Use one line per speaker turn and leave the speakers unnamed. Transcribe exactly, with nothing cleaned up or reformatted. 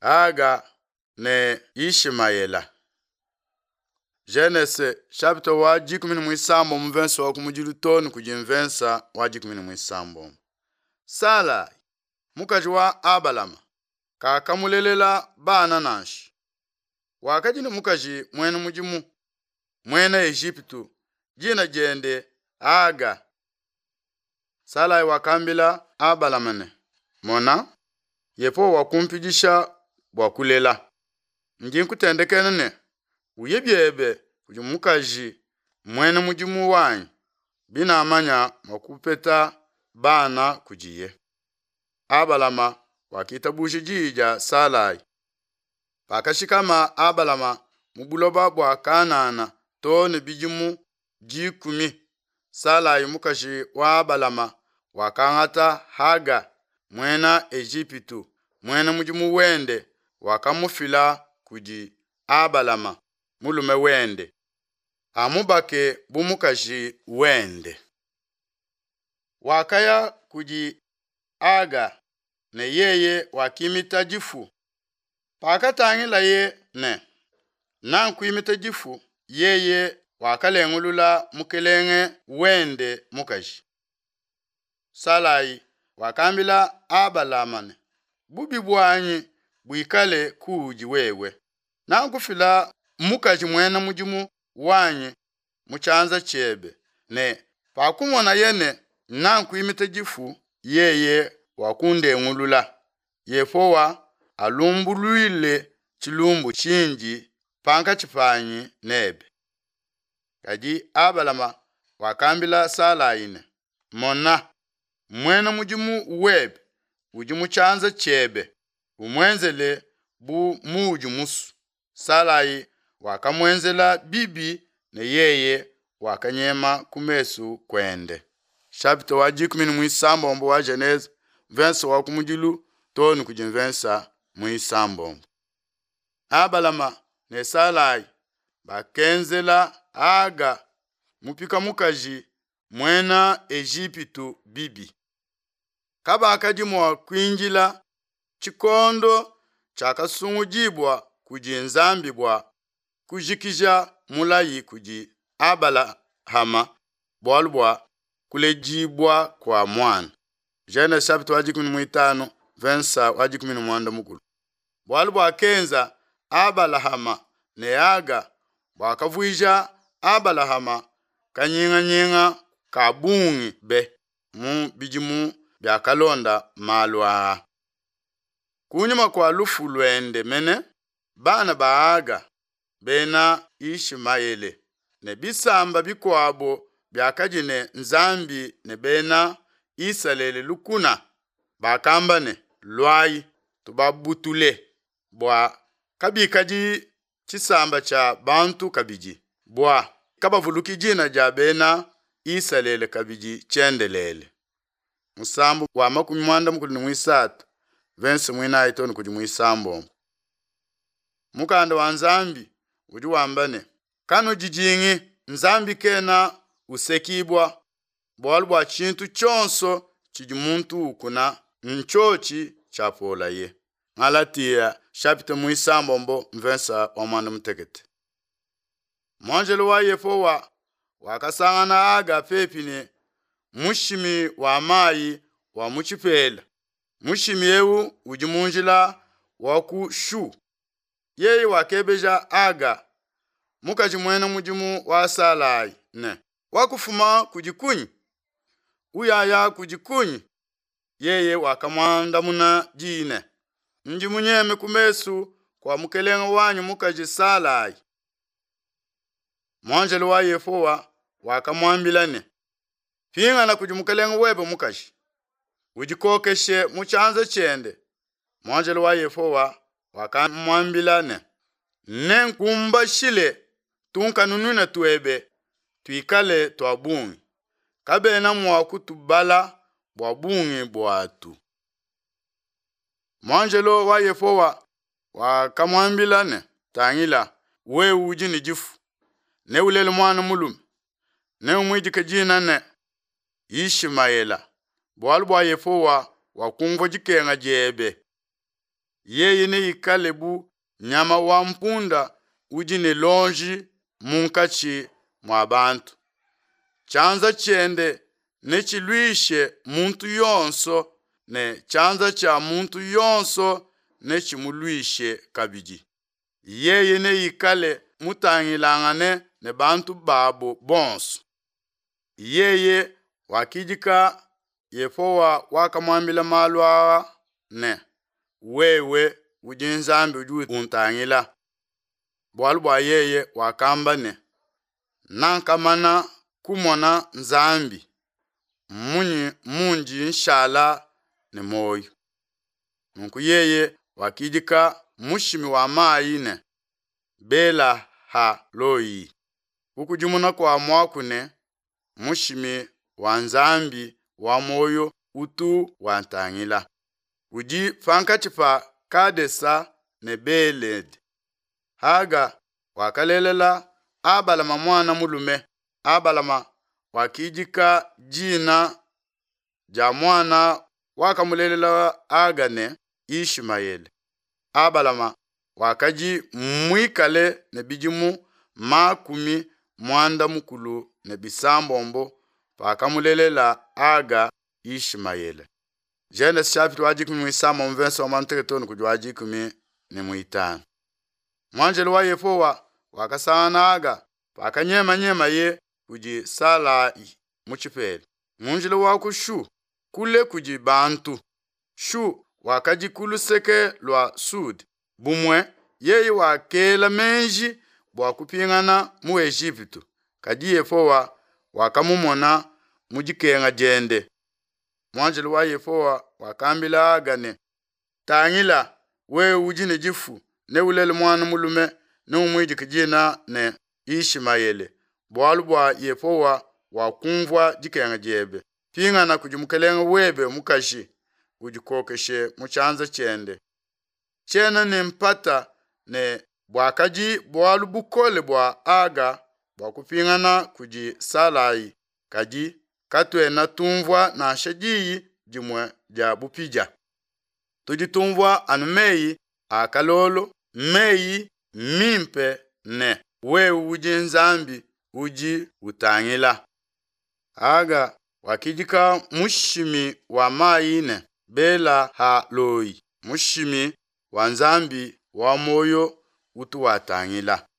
Aga ne Ishmaela. Genesis chapter wa jikumi mwisambo mvenso wa kumujiru tonu kujimvensa wa jikumi mwisambo. Sala mukaji wa Abalama kakamulelela bana nashi. Wakajini mukaji mwene mujimu mwene Egyptu jina jende Aga. Sala wakambila Abalamane mona yepo wakumpijisha wakulela njinku tendekene uyebyebe kujumukaji mwene mujimu wanyi bina amanya makupeta bana kujiye. Abalama wakitabushi jija Salai pakashikama Abalama mubuloba bwa Kanana tone bijimu jikumi. Salai mukaji wa Abalama wakangata Haga mwena Egyptu mwene mujimu wende wakamufila kuji Abalama mulume wende amubake bumukaji wende wakaya kuji Aga ne yeye wakimita jifu pakatangila ye ne nankuimita jifu yeye wakalengulula mukelenge wende mukaji. Salai wakambila Abalamane bubi bwanyi bwikale kuji wewe nankufila mukaji mwena mujimu wanyi muchanza chebe ne pakumona yene nankuimita jifu yeye wakunde ngulula yefowa alumbuluile chilumbu chinji panka chipanyi nebe. Kaji Abalama wakambila Salaine mona mwena mujimu webe ujimu chanza chebe umwenzele bu muju musu. Salai wakamwenzela bibi ne yeye wakanyema kumesu kwende. Chapter wa jikumi mwisambo mbo wa Genesis vensa wa kumujilu tonu kujimvensa mwisambo. Abalama ne Salai bakenzela Aga mupika mukaji mwena Egyptu bibi. Kaba akajimu wa kuinjila chikondo chakasungu jibwa kuji nzambi bwa kujikija mulayi kuji Abalahama bwalubwa kulejibwa kwa mwana. Genesis chapter wa jikumi mwitano vensa wa jikumi mwanda mukulu. Bwalubwa kenza Abalahama ne Aga bwakavuija Abalahama kanyinga nyinga kabungi be mu bijimu byakalonda malwa. Kunyuma kwa lufu lwende mene bana ba Aga bena Ishmaele ne bisamba bikwabo byakajine nzambi ne bena Isalele lukuna bakambane lwayi tubabutule bwa kabikaji chisamba cha bantu kabiji bwa kabavuluki jina ja bena Isalele kabiji chendelele. Musambo wa makumi mwanda mukulu mwisatu vensi mwina itonu kuji mwisambo. Mukanda wa nzambi uji wambane kano jijingi nzambi kena usekibwa bwalubwa chintu chonso chiji muntu ukuna nchochi chapola ye. Ngalatia chapter mwisambo mbo mvensa wa mwanda mtekete. Mwanjelu wa yefowa wakasangana Aga pepine mushimi wa mayi wa muchipela. Mushimi yewu ujimunjila waku shu. Yeye wakebeja Aga mukaji mwena mujimu wa Salai ne wakufuma kujikunyi uyaya kujikunyi yeye wakamwanda muna jine njimunyeme kumesu kwa mukelenga wanyu mukaji Salai. Mwanjelu wa yefowa wakamwambilane pinga na kujimukelenga webe mukaji ujikokeshe muchanza chende. Mwanjelu wa yefowa wakamwambilane nenkumba shile tunka nununa tuebe tuikale tuabungi kabena mwaku tubala bwabungi bwatu. Mwanjelu wa yefowa wakamwambilane tangila we uji ni jifu ne ulele mwana mulume ne umwijike jina ne Ishmaela bwalubwa yefowa wakumvo jikenga jebe. yeye ne ikalebu nyama wa mpunda uji ne lonji munkachi mwa bantu. Chanza chende ne chilwishe muntu yonso ne chanza cha muntu yonso ne chimulwishe kabiji. Yeye ne ikale mutangilangane ne bantu babo bonso. Yeye wakijika yefowa wakamwambila malwa ne wewe ujinzambi uju untangila. Bwalubwa yeye wakamba ne nankamana kumona nzambi munyi munji nshala ne moyo. Nunku yeye wakijika mushimi wa mayi ne bela ha loyi. Ukujumuna kwa mwakune mushimi wa nzambi wa moyo utu wantangila. Uji fankachipa kadesa ne beled. Haga wakalelela abalama mwana mulume. Abalama wakijika jina ja mwana wakamulelela agane Ishmael. Abalama wakaji mwikale ne bijimu makumi mwanda mukulu ne bisambombo pakamulelela aga Ishmael. Genesis chapter wajikumi mwisama mvenso wa manteketoni kujwajikumi ni muitani. Mwanjelu wa yefowa wakasana aga pakanyema nyema ye kuji salai muchipeli. Mwanjelu wa kushu kule kuji bantu. Shu wakaji kulu seke lwa sud. Bumwe yeye wakela menji wakupingana mu Egyptu. Kaji yefowa wakamumona mujikenga jende. Mwanjelu wa yefowa wakambila agane tangila we ujine jifu ne ulele mwana mulume ne umwiji kijina ne Ishmael. Bwalubwa yefowa wakumvwa jikenga jebe. Pingana kujumukelenga webe mukashi ujikokeshe muchanza chende. Chena ne mpata ne bwakaji bwalubukole bwa aga bwakupingana kuji salai kaji katwe na tumvwa na shajiyi jimwe ja bupija. Tujitumvwa anu meyi akalolo meyi mimpe ne we uji nzambi uji utangila. Aga wakijika mushimi wa mayi ne bela ha loyi mushimi wa nzambi wa moyo utu watangila.